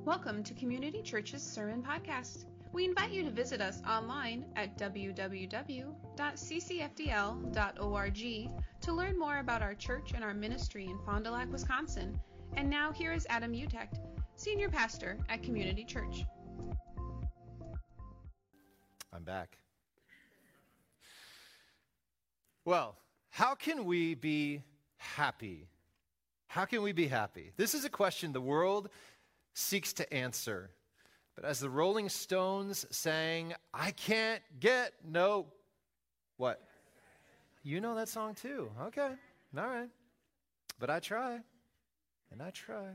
Welcome to Community Church's Sermon Podcast. We invite you to visit us online at www.ccfdl.org to learn more about our church and our ministry in Fond du Lac, Wisconsin. And now here is Adam Utecht, Senior Pastor at Community Church. I'm back. Well, how can we be happy? How can we be happy? This is a question the world seeks to answer. But as the Rolling Stones sang, I can't get no... What? You know that song too. Okay. All right. But I try. And I try.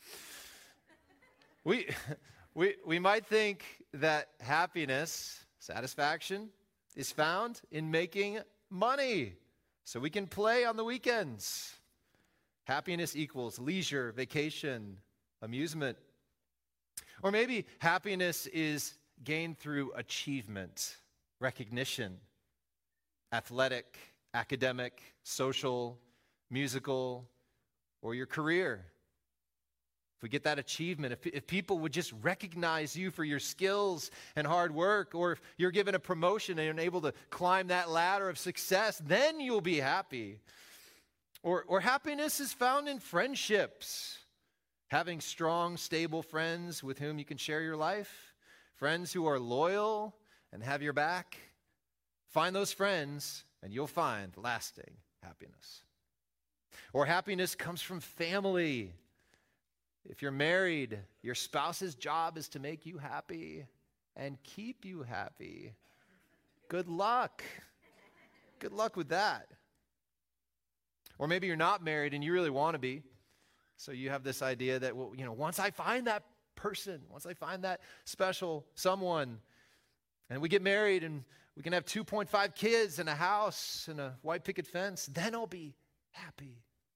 We might think that happiness, satisfaction, is found in making money so we can play on the weekends. Happiness equals leisure, vacation, amusement. Or maybe happiness is gained through achievement, recognition, athletic, academic, social, musical, or your career. If we get that achievement, if people would just recognize you for your skills and hard work, or if you're given a promotion and you're able to climb that ladder of success, then you'll be happy. Or happiness is found in friendships. Having strong, stable friends with whom you can share your life, friends who are loyal and have your back. Find those friends and you'll find lasting happiness. Or happiness comes from family. If you're married, your spouse's job is to make you happy and keep you happy. Good luck. Good luck with that. Or maybe you're not married and you really want to be. So you have this idea that, well, once I find that person, once I find that special someone, and we get married and we can have 2.5 kids and a house and a white picket fence, then I'll be happy.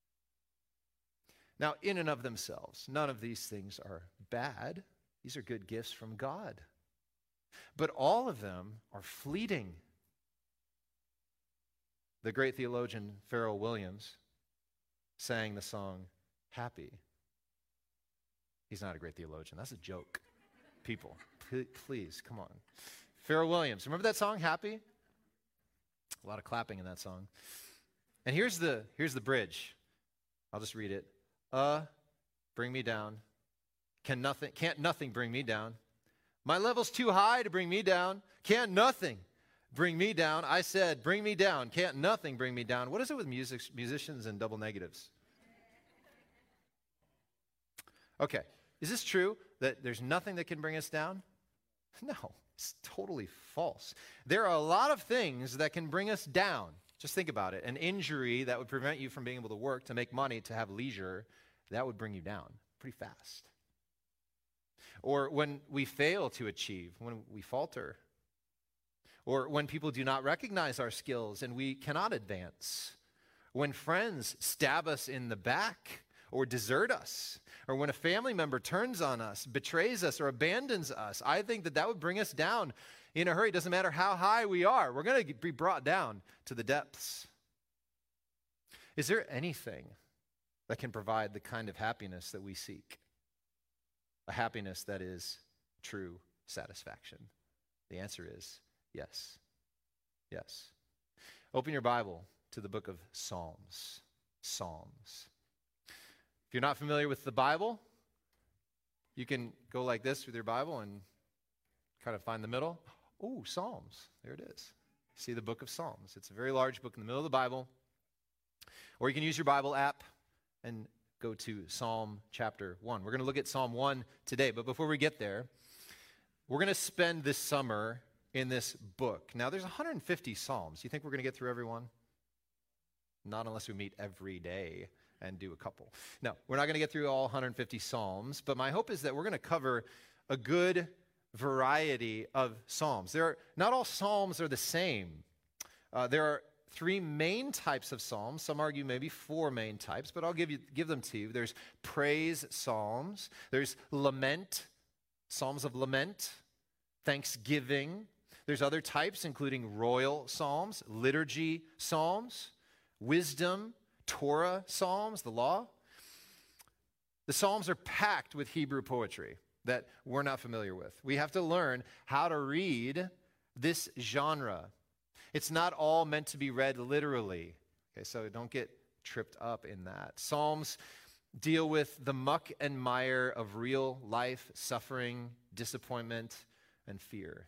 Now, in and of themselves, none of these things are bad. These are good gifts from God. But all of them are fleeting. The great theologian Pharrell Williams sang the song, Happy. He's not a great theologian. That's a joke. People, please, come on. Pharrell Williams. Remember that song, Happy? A lot of clapping in that song. And here's the bridge. I'll just read it. Bring me down. Can't nothing bring me down. My level's too high to bring me down. Can't nothing bring me down. I said, bring me down. Can't nothing bring me down. What is it with musicians and double negatives? Okay, is this true that there's nothing that can bring us down? No, it's totally false. There are a lot of things that can bring us down. Just think about it. An injury that would prevent you from being able to work, to make money, to have leisure, that would bring you down pretty fast. Or when we fail to achieve, when we falter. Or when people do not recognize our skills and we cannot advance. When friends stab us in the back or desert us. Or when a family member turns on us, betrays us, or abandons us, I think that would bring us down in a hurry. It doesn't matter how high we are. We're going to be brought down to the depths. Is there anything that can provide the kind of happiness that we seek? A happiness that is true satisfaction. The answer is yes. Yes. Open your Bible to the book of Psalms. Psalms. If you're not familiar with the Bible, you can go like this with your Bible and kind of find the middle. Oh, Psalms. There it is. See the book of Psalms. It's a very large book in the middle of the Bible. Or you can use your Bible app and go to Psalm chapter 1. We're going to look at Psalm 1 today. But before we get there, we're going to spend this summer in this book. Now, there's 150 Psalms. You think we're going to get through every one? Not unless we meet every day and do a couple. No, we're not going to get through all 150 Psalms, but my hope is that we're going to cover a good variety of Psalms. Not all Psalms are the same. There are three main types of Psalms. Some argue maybe four main types, but I'll give them to you. There's praise Psalms. There's lament, Psalms of lament, thanksgiving. There's other types, including royal Psalms, liturgy Psalms, wisdom, Torah Psalms, the law. The Psalms are packed with Hebrew poetry. that we're not familiar with. We have to learn how to read this genre. It's not all meant to be read literally. Okay, so don't get tripped up in that. Psalms deal with the muck and mire of real life, suffering, disappointment, and fear.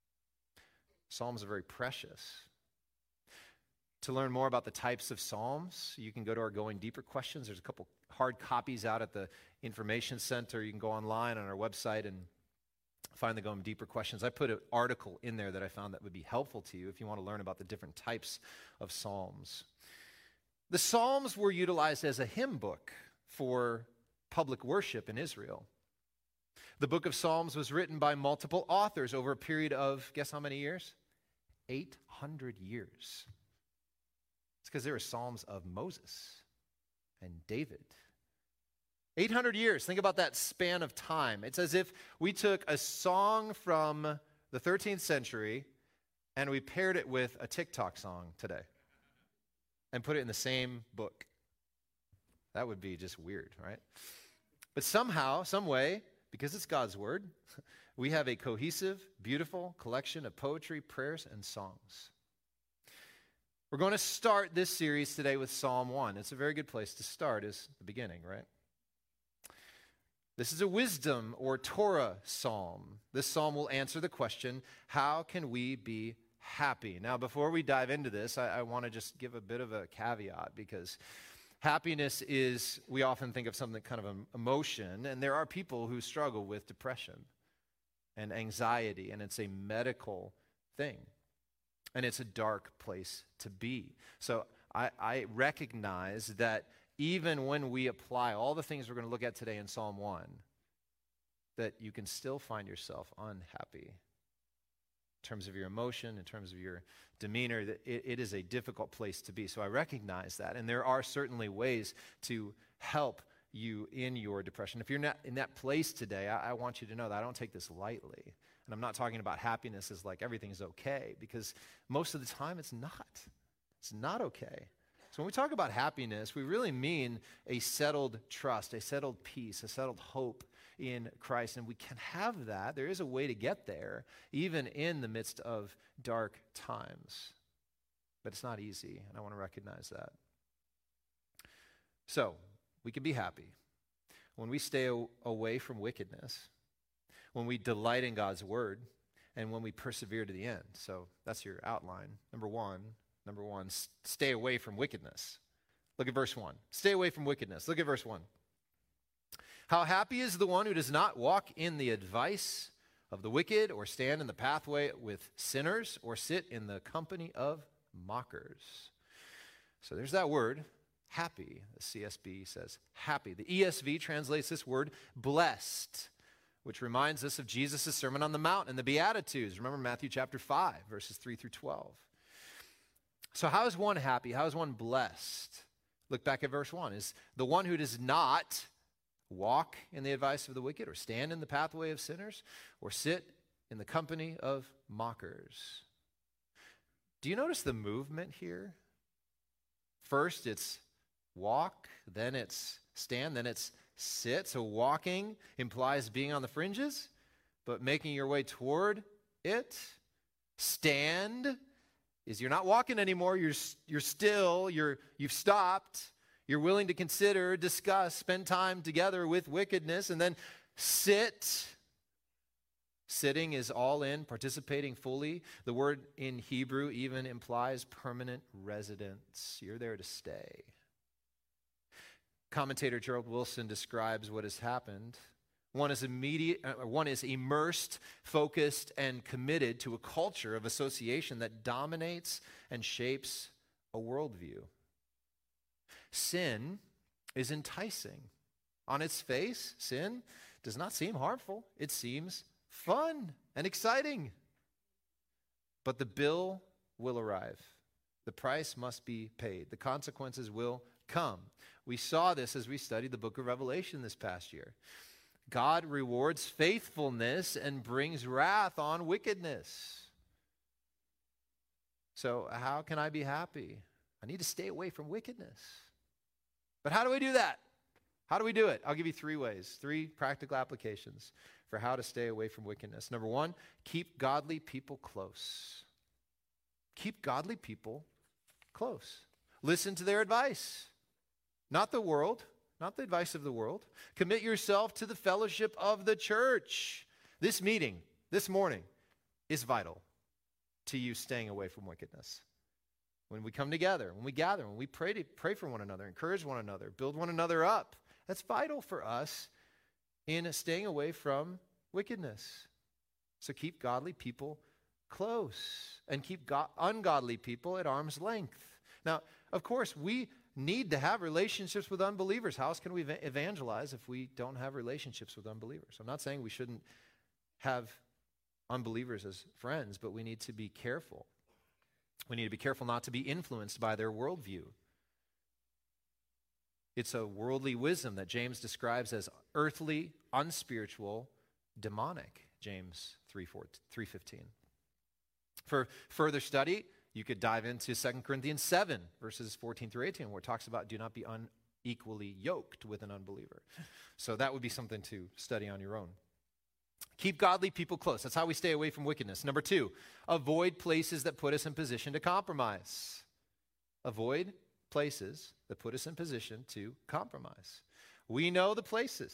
Psalms are very precious. To learn more about the types of Psalms, you can go to our Going Deeper questions. There's a couple hard copies out at the Information Center. You can go online on our website and find the Going Deeper questions. I put an article in there that I found that would be helpful to you if you want to learn about the different types of Psalms. The Psalms were utilized as a hymn book for public worship in Israel. The book of Psalms was written by multiple authors over a period of, guess how many years? 800 years. It's because there are Psalms of Moses and David. 800 years. Think about that span of time. It's as if we took a song from the 13th century and we paired it with a TikTok song today and put it in the same book. That would be just weird, right? But somehow, some way, because it's God's word, we have a cohesive, beautiful collection of poetry, prayers, and songs. We're going to start this series today with Psalm 1. It's a very good place to start, is the beginning, right? This is a wisdom or Torah psalm. This psalm will answer the question, how can we be happy? Now, before we dive into this, I want to just give a bit of a caveat, because happiness is, we often think of something kind of an emotion, and there are people who struggle with depression and anxiety, and it's a medical thing. And it's a dark place to be. So I recognize that even when we apply all the things we're going to look at today in Psalm 1, that you can still find yourself unhappy. In terms of your emotion, in terms of your demeanor, that it is a difficult place to be. So I recognize that. And there are certainly ways to help you in your depression. If you're not in that place today, I want you to know that I don't take this lightly. And I'm not talking about happiness as like everything's okay, because most of the time it's not. It's not okay. So when we talk about happiness, we really mean a settled trust, a settled peace, a settled hope in Christ. And we can have that. There is a way to get there, even in the midst of dark times. But it's not easy, and I want to recognize that. So we can be happy when we stay away from wickedness, when we delight in God's word, and when we persevere to the end. So that's your outline. Number one, stay away from wickedness. Look at verse 1. Stay away from wickedness. Look at verse 1. How happy is the one who does not walk in the advice of the wicked, or stand in the pathway with sinners, or sit in the company of mockers. So there's that word, happy. The CSB says happy. The ESV translates this word blessed, which reminds us of Jesus' Sermon on the Mount and the Beatitudes. Remember Matthew chapter 5, verses 3 through 12. So how is one happy? How is one blessed? Look back at verse 1. Is the one who does not walk in the advice of the wicked, or stand in the pathway of sinners, or sit in the company of mockers. Do you notice the movement here? First it's walk, then it's stand, then it's sit. So walking implies being on the fringes, but making your way toward it. Stand is you're not walking anymore. You're still. You've stopped. You're willing to consider, discuss, spend time together with wickedness. And then sit. Sitting is all in, participating fully. The word in Hebrew even implies permanent residence. You're there to stay. Commentator Gerald Wilson describes what has happened. One is immersed, focused, and committed to a culture of association that dominates and shapes a worldview. Sin is enticing. On its face, sin does not seem harmful. It seems fun and exciting. But the bill will arrive. The price must be paid. The consequences will come. We saw this as we studied the book of Revelation this past year. God rewards faithfulness and brings wrath on wickedness. So how can I be happy? I need to stay away from wickedness. But how do we do that? How do we do it? I'll give you 3 ways, 3 practical applications for how to stay away from wickedness. Number 1, keep godly people close. Keep godly people close. Listen to their advice. Not the world, not the advice of the world. Commit yourself to the fellowship of the church. This meeting, this morning, is vital to you staying away from wickedness. When we come together, when we gather, when we pray for one another, encourage one another, build one another up, that's vital for us in staying away from wickedness. So keep godly people close and keep ungodly people at arm's length. Now, of course, we need to have relationships with unbelievers. How else can we evangelize if we don't have relationships with unbelievers? I'm not saying we shouldn't have unbelievers as friends, but we need to be careful. We need to be careful not to be influenced by their worldview. It's a worldly wisdom that James describes as earthly, unspiritual, demonic, James 3:15. For further study, you could dive into 2 Corinthians 7, verses 14 through 18, where it talks about do not be unequally yoked with an unbeliever. So that would be something to study on your own. Keep godly people close. That's how we stay away from wickedness. Number 2, avoid places that put us in position to compromise. Avoid places that put us in position to compromise. We know the places.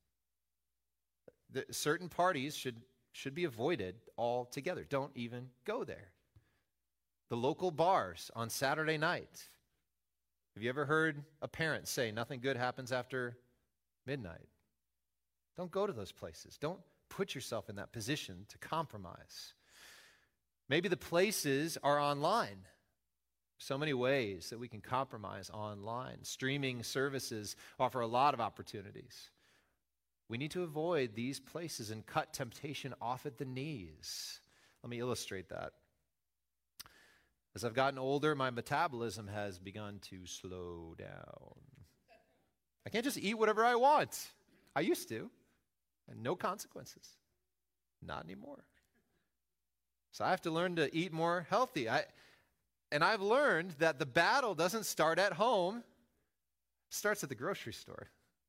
Certain parties should be avoided altogether. Don't even go there. The local bars on Saturday night. Have you ever heard a parent say nothing good happens after midnight? Don't go to those places. Don't put yourself in that position to compromise. Maybe the places are online. So many ways that we can compromise online. Streaming services offer a lot of opportunities. We need to avoid these places and cut temptation off at the knees. Let me illustrate that. As I've gotten older, my metabolism has begun to slow down. I can't just eat whatever I want. I used to, and no consequences. Not anymore. So I have to learn to eat more healthy. And I've learned that the battle doesn't start at home. It starts at the grocery store.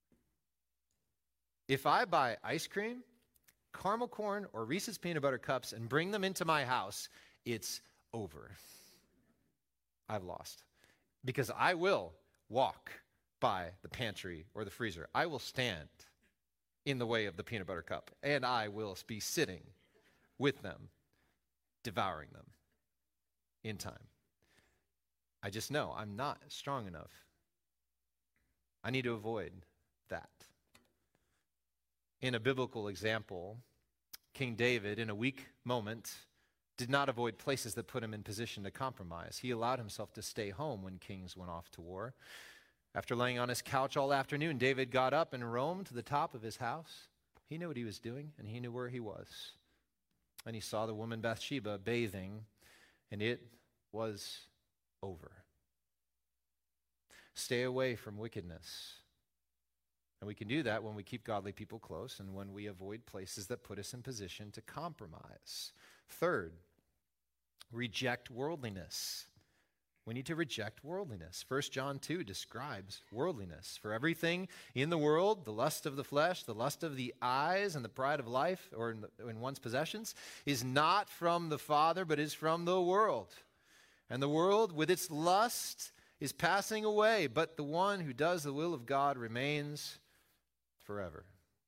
If I buy ice cream, caramel corn, or Reese's peanut butter cups and bring them into my house, it's over. I've lost. Because I will walk by the pantry or the freezer. I will stand in the way of the peanut butter cup, and I will be sitting with them, devouring them in time. I just know I'm not strong enough. I need to avoid that. In a biblical example, King David, in a weak moment, did not avoid places that put him in position to compromise. He allowed himself to stay home when kings went off to war. After laying on his couch all afternoon, David got up and roamed to the top of his house. He knew what he was doing, and he knew where he was. And he saw the woman Bathsheba bathing, and it was over. Stay away from wickedness. And we can do that when we keep godly people close and when we avoid places that put us in position to compromise. Third, reject worldliness. We need to reject worldliness. 1 John 2 describes worldliness. For everything in the world, the lust of the flesh, the lust of the eyes, and the pride of life, or in one's possessions, is not from the Father, but is from the world. And the world with its lust is passing away, but the one who does the will of God remains forever.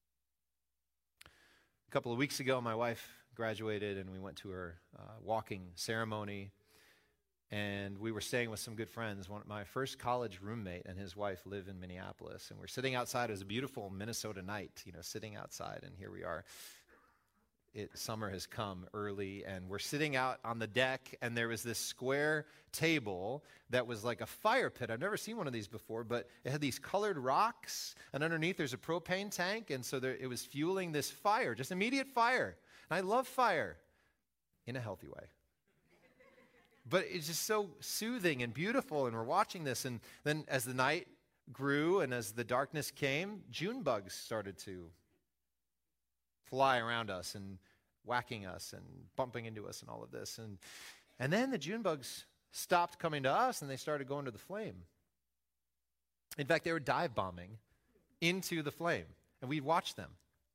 A couple of weeks ago, my wife graduated, and we went to her walking ceremony. And we were staying with some good friends. My first college roommate and his wife live in Minneapolis. And we're sitting outside. It was a beautiful Minnesota night, sitting outside. And here we are. Summer has come early. And we're sitting out on the deck. And there was this square table that was like a fire pit. I've never seen one of these before. But it had these colored rocks. And underneath there's a propane tank. And so it was fueling this fire, just immediate fire. And I love fire in a healthy way. But it's just so soothing and beautiful, and we're watching this. And then as the night grew and as the darkness came, June bugs started to fly around us and whacking us and bumping into us and all of this. And then the June bugs stopped coming to us, and they started going to the flame. In fact, they were dive bombing into the flame, and we'd watch them.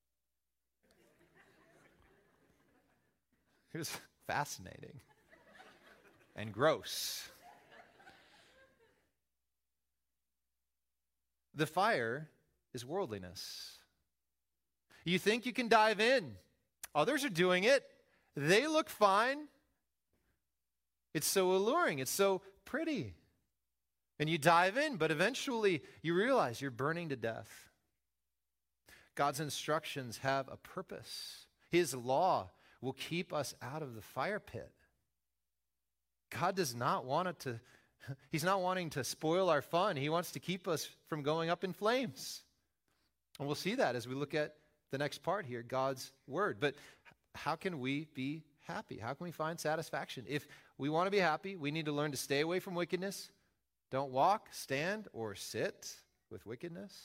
It was fascinating and gross. The fire is worldliness. You think you can dive in. Others are doing it. They look fine. It's so alluring. It's so pretty. And you dive in, but eventually you realize you're burning to death. God's instructions have a purpose. His law will keep us out of the fire pit. God does not want it to, he's not wanting to spoil our fun. He wants to keep us from going up in flames. And we'll see that as we look at the next part here, God's word. But how can we be happy? How can we find satisfaction? If we want to be happy, we need to learn to stay away from wickedness. Don't walk, stand, or sit with wickedness.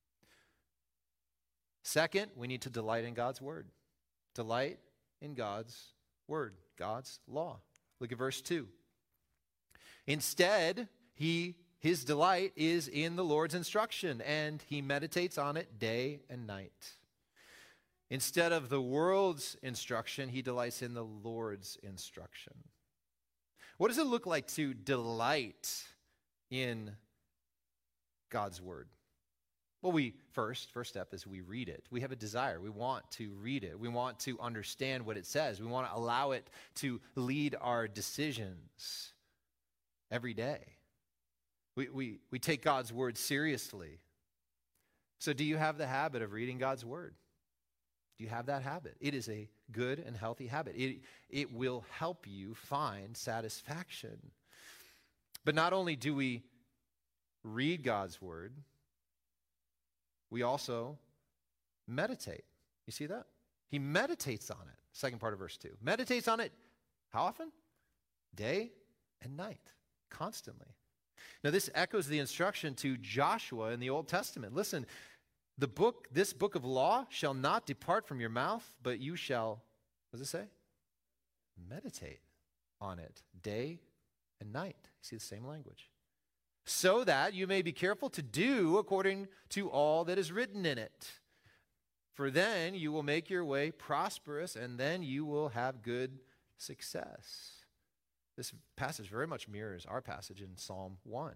Second, we need to delight in God's word. Delight in God's word, God's law. Look at verse 2. Instead, his delight is in the Lord's instruction, and he meditates on it day and night. Instead of the world's instruction, he delights in the Lord's instruction. What does it look like to delight in God's word? Well, first step is we read it. We have a desire. We want to read it. We want to understand what it says. We want to allow it to lead our decisions every day. We take God's word seriously. So do you have the habit of reading God's word? Do you have that habit? It is a good and healthy habit. It will help you find satisfaction. But not only do we read God's word, we also meditate. You see that? He meditates on it. Second part of verse 2. Meditates on it how often? Day and night. Constantly. Now this echoes the instruction to Joshua in the Old Testament. Listen, this book of law shall not depart from your mouth, but you shall, what does it say? Meditate on it day and night. You see the same language. So that you may be careful to do according to all that is written in it. For then you will make your way prosperous, and then you will have good success. This passage very much mirrors our passage in Psalm 1.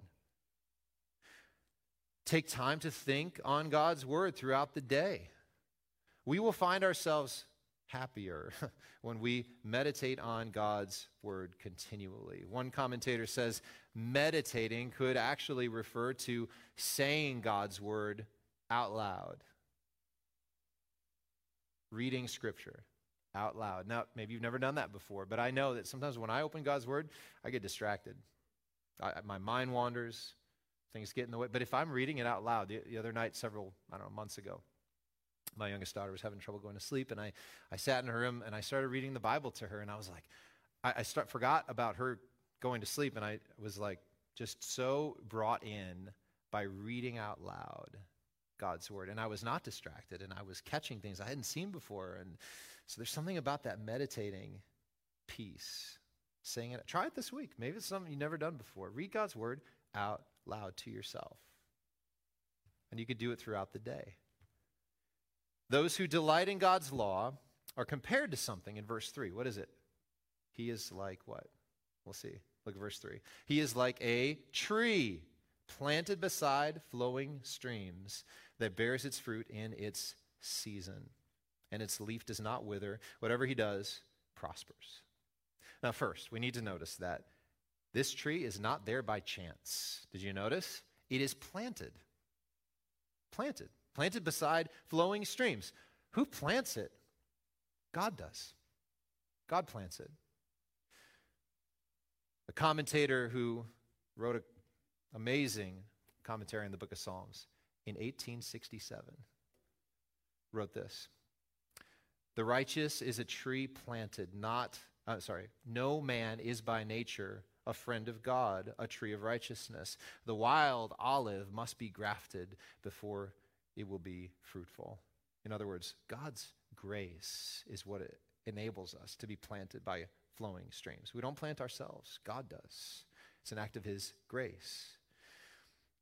Take time to think on God's word throughout the day. We will find ourselves happier when we meditate on God's word continually. One commentator says meditating could actually refer to saying God's word out loud. Reading scripture out loud. Now, maybe you've never done that before, but I know that sometimes when I open God's word, I get distracted. My mind wanders. Things get in the way. But if I'm reading it out loud, the other night, months ago, my youngest daughter was having trouble going to sleep, and I sat in her room, and I started reading the Bible to her, and I was like, I forgot about her going to sleep, and I was like just so brought in by reading out loud God's word, and I was not distracted, and I was catching things I hadn't seen before, and so there's something about that meditating piece, saying it. Try it this week. Maybe it's something you've never done before. Read God's word out loud to yourself. And you could do it throughout the day. Those who delight in God's law are compared to something in verse 3. What is it? He is like what? We'll see. Look at verse 3. He is like a tree planted beside flowing streams that bears its fruit in its season, and its leaf does not wither. Whatever he does prospers. Now first, we need to notice that this tree is not there by chance. Did you notice? It is planted. Planted beside flowing streams. Who plants it? God does. God plants it. A commentator who wrote an amazing commentary on the book of Psalms in 1867 wrote this. The righteous is a tree planted, no man is by nature a friend of God, a tree of righteousness. The wild olive must be grafted before it will be fruitful. In other words, God's grace is what it enables us to be planted by flowing streams. We don't plant ourselves. God does. It's an act of his grace.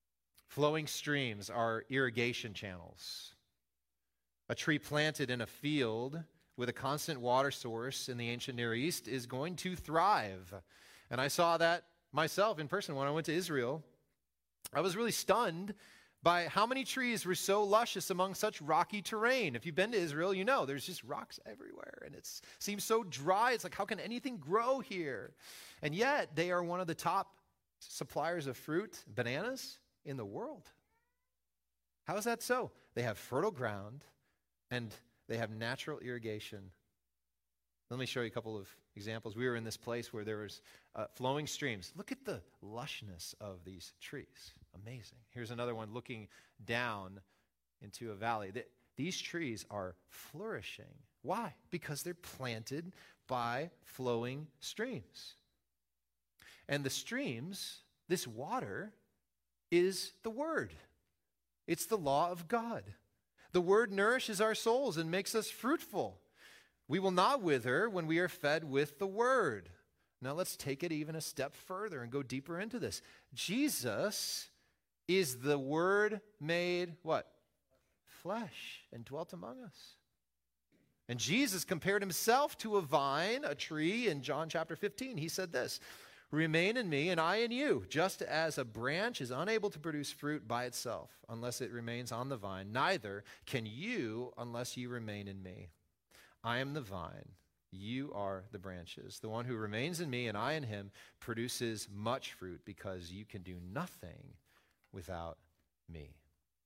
Flowing streams are irrigation channels. A tree planted in a field with a constant water source in the ancient Near East is going to thrive. And I saw that myself in person when I went to Israel. I was really stunned by how many trees were so luscious among such rocky terrain. If you've been to Israel, you know there's just rocks everywhere, and it seems so dry. It's like, how can anything grow here? And yet, they are one of the top suppliers of fruit, bananas, in the world. How is that so? They have fertile ground, and they have natural irrigation. Let me show you a couple of examples. We were in this place where there was flowing streams. Look at the lushness of these trees. Amazing. Here's another one looking down into a valley. These trees are flourishing. Why? Because they're planted by flowing streams. And the streams, this water, is the Word. It's the law of God. The Word nourishes our souls and makes us fruitful. We will not wither when we are fed with the Word. Now let's take it even a step further and go deeper into this. Jesus is the Word made what? Flesh, and dwelt among us. And Jesus compared himself to a vine, a tree, in John chapter 15. He said this, "Remain in me and I in you, just as a branch is unable to produce fruit by itself unless it remains on the vine, neither can you unless you remain in me. I am the vine, you are the branches. The one who remains in me and I in him produces much fruit, because you can do nothing without me."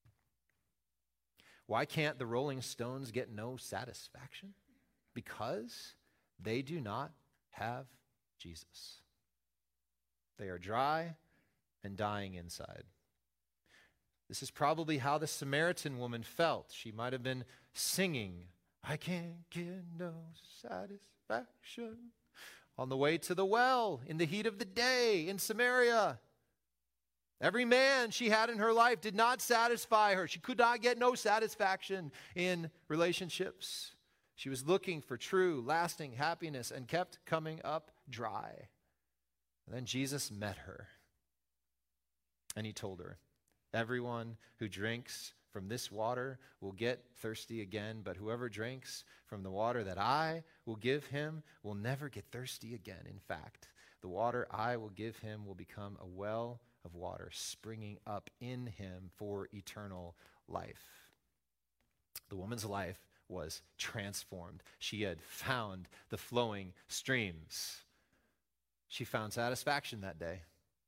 Why can't the Rolling Stones get no satisfaction? Because they do not have Jesus. They are dry and dying inside. This is probably how the Samaritan woman felt. She might have been singing, "I can't get no satisfaction," on the way to the well in the heat of the day in Samaria. Every man she had in her life did not satisfy her. She could not get no satisfaction in relationships. She was looking for true, lasting happiness and kept coming up dry. And then Jesus met her, and he told her, "Everyone who drinks from this water will get thirsty again, but whoever drinks from the water that I will give him will never get thirsty again. In fact, the water I will give him will become a well of water springing up in him for eternal life." The woman's life was transformed. She had found the flowing streams. She found satisfaction that day.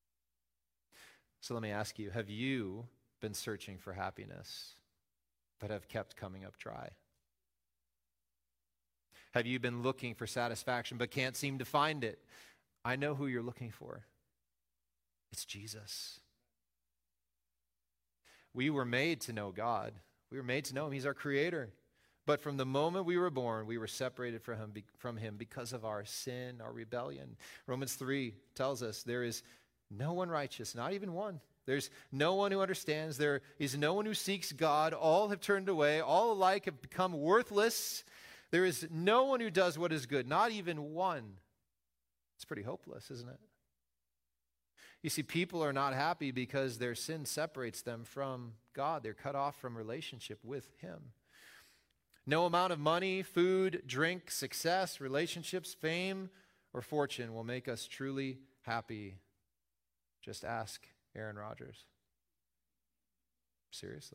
So let me ask you, have you been searching for happiness but have kept coming up dry? Have you been looking for satisfaction but can't seem to find it? I know who you're looking for. It's Jesus. We were made to know God. We were made to know him. He's our creator. But from the moment we were born, we were separated from him because of our sin, our rebellion. Romans 3 tells us there is no one righteous, not even one. There's no one who understands. There is no one who seeks God. All have turned away. All alike have become worthless. There is no one who does what is good, not even one. It's pretty hopeless, isn't it? You see, people are not happy because their sin separates them from God. They're cut off from relationship with him. No amount of money, food, drink, success, relationships, fame, or fortune will make us truly happy. Just ask Aaron Rodgers. Seriously.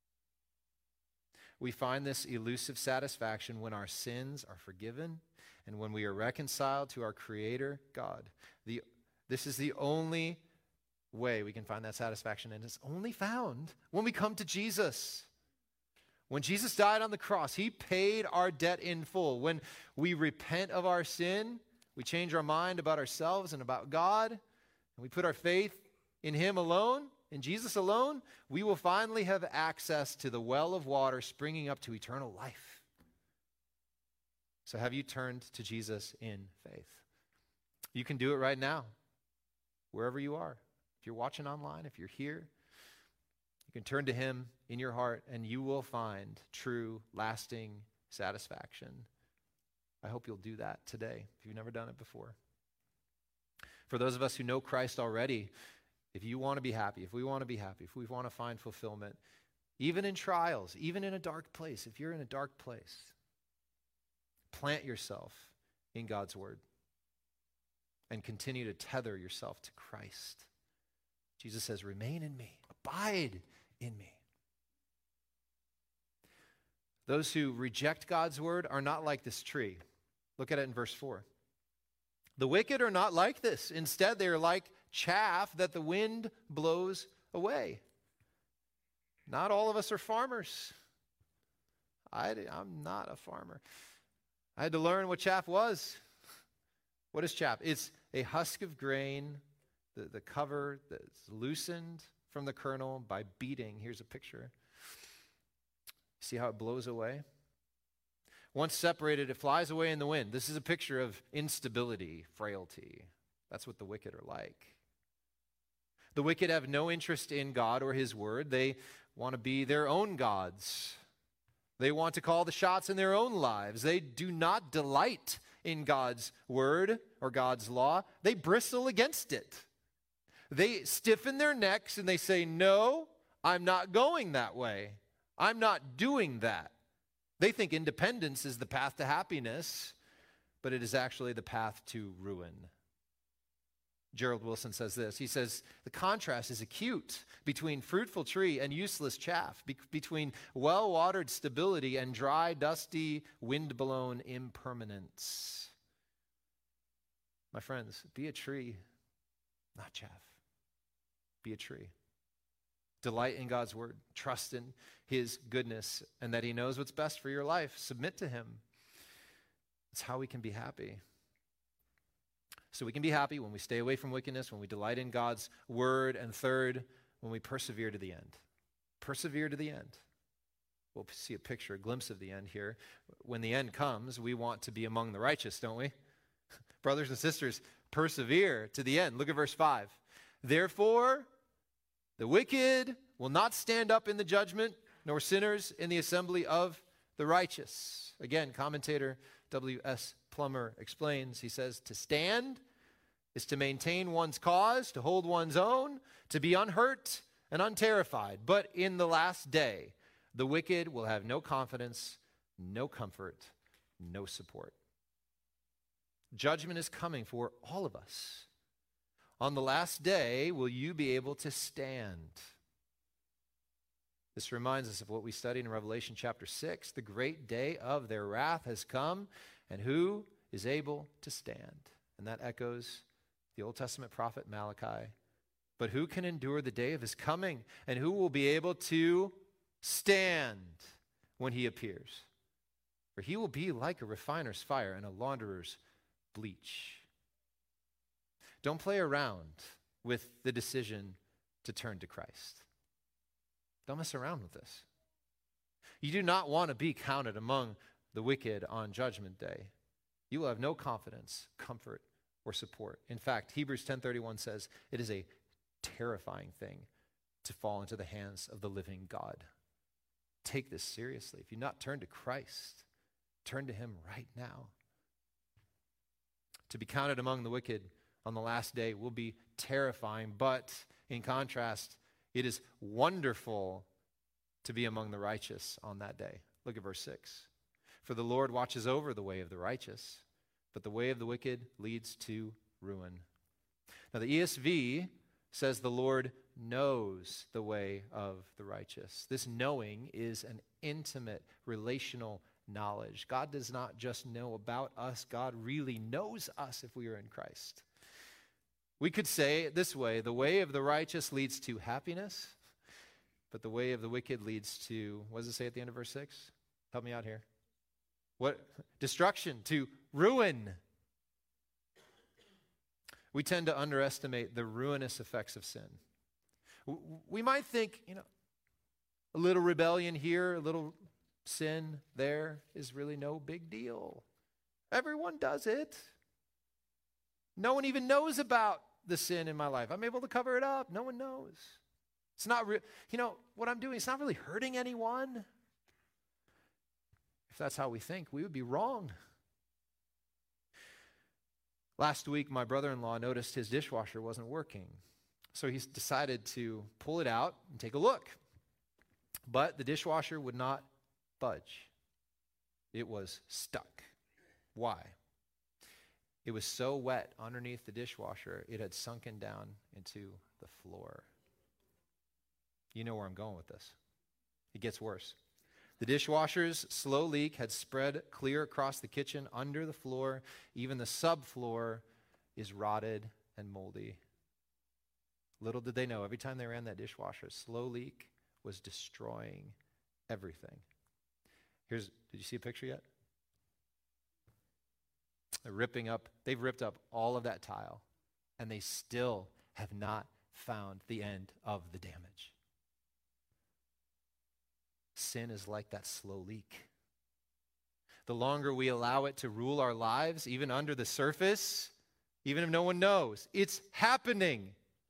We find this elusive satisfaction when our sins are forgiven and when we are reconciled to our Creator, God. This is the only way we can find that satisfaction, and it's only found when we come to Jesus. When Jesus died on the cross, he paid our debt in full. When we repent of our sin, we change our mind about ourselves and about God, and we put our faith in him alone, in Jesus alone, we will finally have access to the well of water springing up to eternal life. So have you turned to Jesus in faith? You can do it right now, wherever you are. If you're watching online, if you're here, you can turn to him in your heart and you will find true, lasting satisfaction. I hope you'll do that today if you've never done it before. For those of us who know Christ already, if you want to be happy, if we want to be happy, if we want to find fulfillment, even in trials, even in a dark place, if you're in a dark place, plant yourself in God's word and continue to tether yourself to Christ. Jesus says, remain in me, abide in me. Those who reject God's word are not like this tree. Look at it in verse 4. The wicked are not like this. Instead, they are like chaff that the wind blows away. Not all of us are farmers. I'm not a farmer. I had to learn what chaff was. What is chaff? It's a husk of grain, the cover that's loosened from the kernel by beating. Here's a picture. See how it blows away? Once separated, it flies away in the wind. This is a picture of instability, frailty. That's what the wicked are like. The wicked have no interest in God or his word. They want to be their own gods. They want to call the shots in their own lives. They do not delight in God's word or God's law. They bristle against it. They stiffen their necks and they say, no, I'm not going that way. I'm not doing that. They think independence is the path to happiness, but it is actually the path to ruin. Gerald Wilson says this. He says, the contrast is acute between fruitful tree and useless chaff, between well-watered stability and dry, dusty, wind-blown impermanence. My friends, be a tree, not chaff. Be a tree. Delight in God's word. Trust in his goodness and that he knows what's best for your life. Submit to him. It's how we can be happy. So we can be happy when we stay away from wickedness, when we delight in God's word, and third, when we persevere to the end. Persevere to the end. We'll see a picture, a glimpse of the end here. When the end comes, we want to be among the righteous, don't we? Brothers and sisters, persevere to the end. Look at verse 5. Therefore, the wicked will not stand up in the judgment, nor sinners in the assembly of the righteous. Again, commentator W.S. Plummer explains, he says, to stand is to maintain one's cause, to hold one's own, to be unhurt and unterrified. But in the last day, the wicked will have no confidence, no comfort, no support. Judgment is coming for all of us. On the last day, will you be able to stand? This reminds us of what we studied in Revelation chapter 6. The great day of their wrath has come, and who is able to stand? And that echoes the Old Testament prophet Malachi. But who can endure the day of his coming? And who will be able to stand when he appears? For he will be like a refiner's fire and a launderer's bleach. Don't play around with the decision to turn to Christ. Don't mess around with this. You do not want to be counted among the wicked on Judgment Day. You will have no confidence, comfort, or support. In fact, Hebrews 10:31 says, it is a terrifying thing to fall into the hands of the living God. Take this seriously. If you've not turned to Christ, turn to him right now. To be counted among the wicked on the last day will be terrifying, but in contrast, it is wonderful to be among the righteous on that day. Look at verse 6. For the Lord watches over the way of the righteous, but the way of the wicked leads to ruin. Now the ESV says the Lord knows the way of the righteous. This knowing is an intimate relational knowledge. God does not just know about us. God really knows us if we are in Christ. We could say it this way, the way of the righteous leads to happiness, but the way of the wicked leads to, what does it say at the end of verse 6? Help me out here. What? Destruction, to ruin. We tend to underestimate the ruinous effects of sin. We might think, a little rebellion here, a little sin there is really no big deal. Everyone does it. No one even knows about the sin in my life. I'm able to cover it up. No one knows. It's not what I'm doing, it's not really hurting anyone. If that's how we think, we would be wrong. Last week, my brother-in-law noticed his dishwasher wasn't working. So he decided to pull it out and take a look. But the dishwasher would not budge. It was stuck. Why? It was so wet underneath the dishwasher, it had sunken down into the floor. You know where I'm going with this. It gets worse. The dishwasher's slow leak had spread clear across the kitchen, under the floor. Even the subfloor is rotted and moldy. Little did they know, every time they ran that dishwasher, slow leak was destroying everything. Did you see a picture yet? They've ripped up all of that tile, and they still have not found the end of the damage. Sin is like that slow leak. The longer we allow it to rule our lives, even under the surface, even if no one knows, it's happening.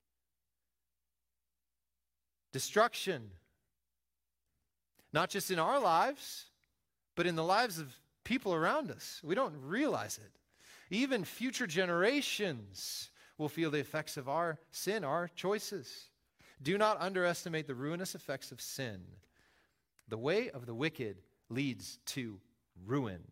Destruction. Not just in our lives, but in the lives of people around us. We don't realize it. Even future generations will feel the effects of our sin, our choices. Do not underestimate the ruinous effects of sin. The way of the wicked leads to ruin.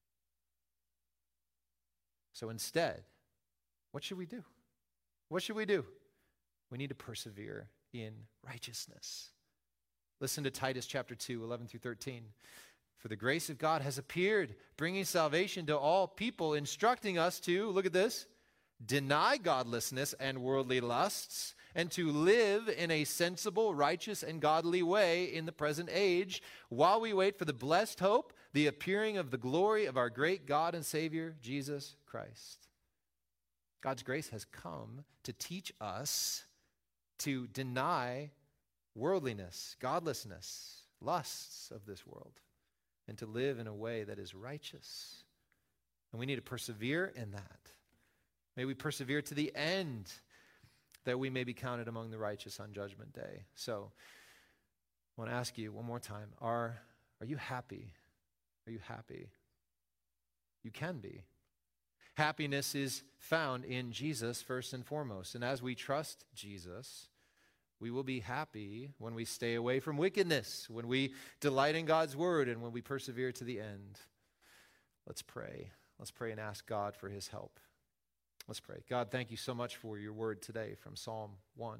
So instead, what should we do? What should we do? We need to persevere in righteousness. Listen to Titus chapter 2, 11 through 13. For the grace of God has appeared, bringing salvation to all people, instructing us to, look at this, deny godlessness and worldly lusts, and to live in a sensible, righteous, and godly way in the present age, while we wait for the blessed hope, the appearing of the glory of our great God and Savior, Jesus Christ. God's grace has come to teach us to deny worldliness, godlessness, lusts of this world, and to live in a way that is righteous. And we need to persevere in that. May we persevere to the end, that we may be counted among the righteous on Judgment Day. So, I want to ask you one more time, are you happy? Are you happy? You can be. Happiness is found in Jesus first and foremost. And as we trust Jesus, we will be happy when we stay away from wickedness, when we delight in God's word, and when we persevere to the end. Let's pray. Let's pray and ask God for his help. Let's pray. God, thank you so much for your word today from Psalm 1.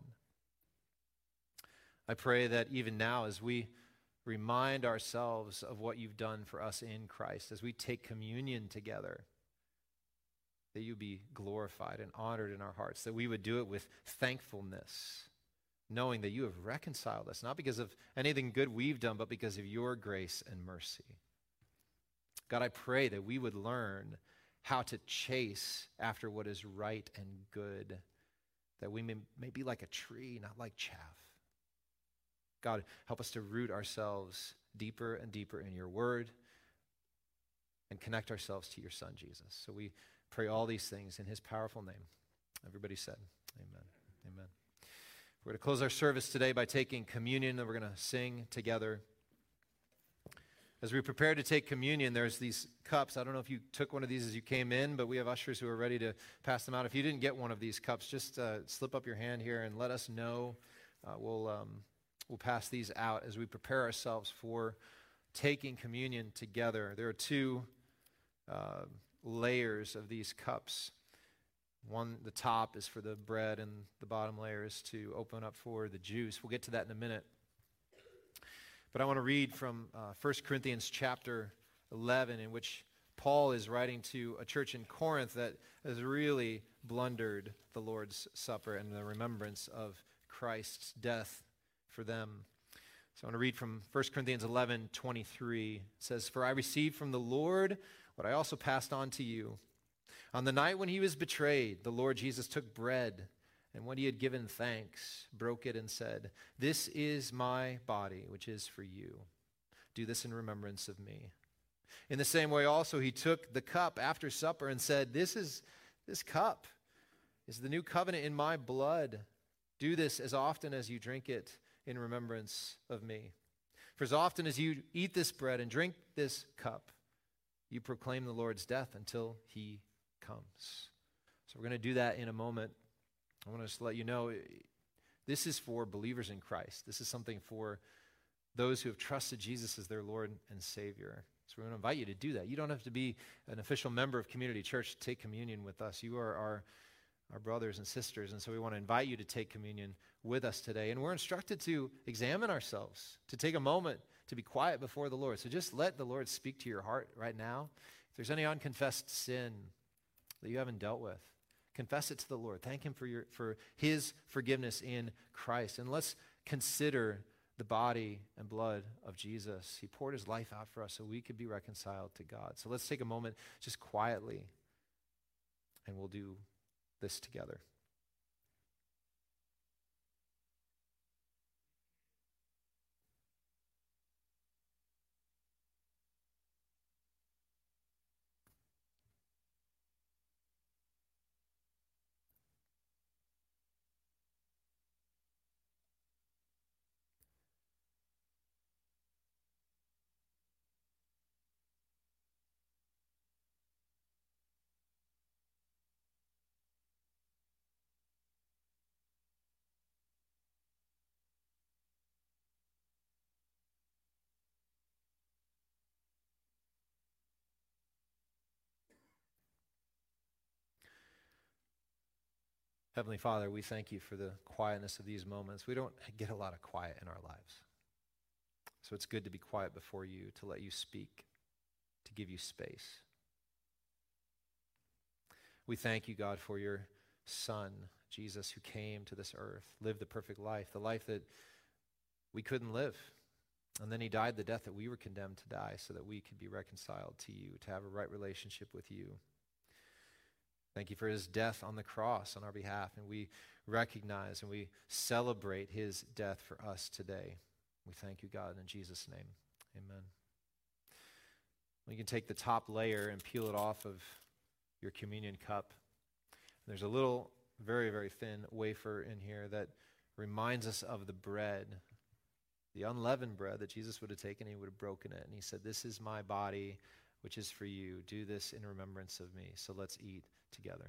I pray that even now, as we remind ourselves of what you've done for us in Christ, as we take communion together, that you be glorified and honored in our hearts, that we would do it with thankfulness, knowing that you have reconciled us, not because of anything good we've done, but because of your grace and mercy. God, I pray that we would learn how to chase after what is right and good, that we may be like a tree, not like chaff. God, help us to root ourselves deeper and deeper in your word and connect ourselves to your Son, Jesus. So we pray all these things in his powerful name. Everybody said, amen. Amen. We're going to close our service today by taking communion, and we're going to sing together. As we prepare to take communion, there's these cups. I don't know if you took one of these as you came in, but we have ushers who are ready to pass them out. If you didn't get one of these cups, just slip up your hand here and let us know. We'll pass these out as we prepare ourselves for taking communion together. There are two layers of these cups. One, the top is for the bread, and the bottom layer is to open up for the juice. We'll get to that in a minute. But I want to read from 1 Corinthians chapter 11, in which Paul is writing to a church in Corinth that has really blundered the Lord's Supper and the remembrance of Christ's death for them. So I want to read from 1 Corinthians 11:23. It says, "For I received from the Lord what I also passed on to you. On the night when he was betrayed, the Lord Jesus took bread, and when he had given thanks, broke it and said, 'This is my body, which is for you. Do this in remembrance of me.' In the same way also he took the cup after supper and said, 'This cup is the new covenant in my blood. Do this as often as you drink it in remembrance of me. For as often as you eat this bread and drink this cup, you proclaim the Lord's death until he comes.'" So we're going to do that in a moment. I want to just let you know, This is for believers in Christ. This is something for those who have trusted Jesus as their Lord and Savior. So we want to invite you to do that. You don't have to be an official member of Community Church to take communion with us. You are our brothers and sisters, and so we want to invite you to take communion with us today. And we're instructed to examine ourselves, to take a moment to be quiet before the Lord. So just let the Lord speak to your heart right now. If there's any unconfessed sin that you haven't dealt with, confess it to the Lord. Thank him for his forgiveness in Christ. And let's consider the body and blood of Jesus. He poured his life out for us so we could be reconciled to God. So let's take a moment just quietly, and we'll do this together. Heavenly Father, we thank you for the quietness of these moments. We don't get a lot of quiet in our lives. So it's good to be quiet before you, to let you speak, to give you space. We thank you, God, for your Son, Jesus, who came to this earth, lived the perfect life, the life that we couldn't live. And then he died the death that we were condemned to die so that we could be reconciled to you, to have a right relationship with you. Thank you for his death on the cross on our behalf, and we recognize and we celebrate his death for us today. We thank you, God, in Jesus' name. Amen. You can take the top layer and peel it off of your communion cup. There's a little, very, very thin wafer in here that reminds us of the bread, the unleavened bread that Jesus would have taken. He would have broken it, and he said, "This is my body, which is for you. Do this in remembrance of me." So let's eat together.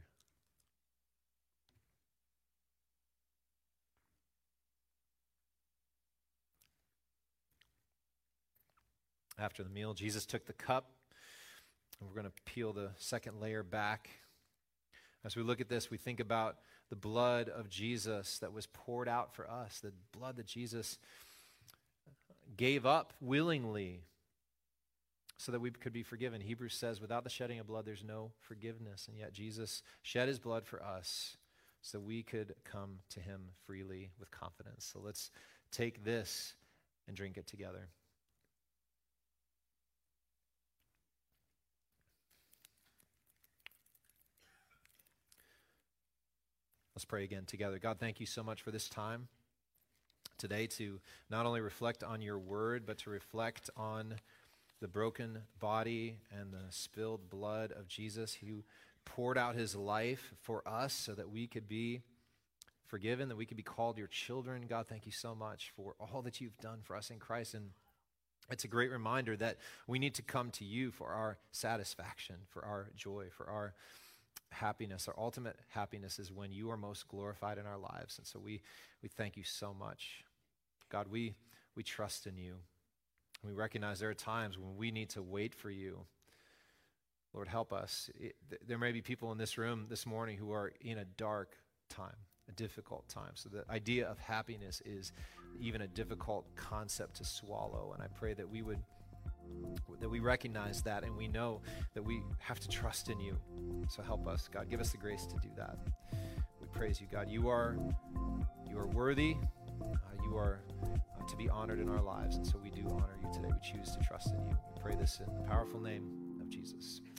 After the meal, Jesus took the cup, and we're going to peel the second layer back. As we look at this, we think about the blood of Jesus that was poured out for us, the blood that Jesus gave up willingly so that we could be forgiven. Hebrews says, without the shedding of blood, there's no forgiveness. And yet Jesus shed his blood for us so we could come to him freely with confidence. So let's take this and drink it together. Let's pray again together. God, thank you so much for this time today to not only reflect on your word, but to reflect on the broken body and the spilled blood of Jesus, who poured out his life for us so that we could be forgiven, that we could be called your children. God, thank you so much for all that you've done for us in Christ. And it's a great reminder that we need to come to you for our satisfaction, for our joy, for our happiness. Our ultimate happiness is when you are most glorified in our lives. And so we thank you so much. God, we trust in you. We recognize there are times when we need to wait for you. Lord, help us. There may be people in this room this morning who are in a dark time, a difficult time. So the idea of happiness is even a difficult concept to swallow. And I pray that we recognize that, and we know that we have to trust in you. So help us, God. Give us the grace to do that. We praise you, God. You are worthy. You are to be honored in our lives, and so we do honor you today. We choose to trust in you. We pray this in the powerful name of Jesus.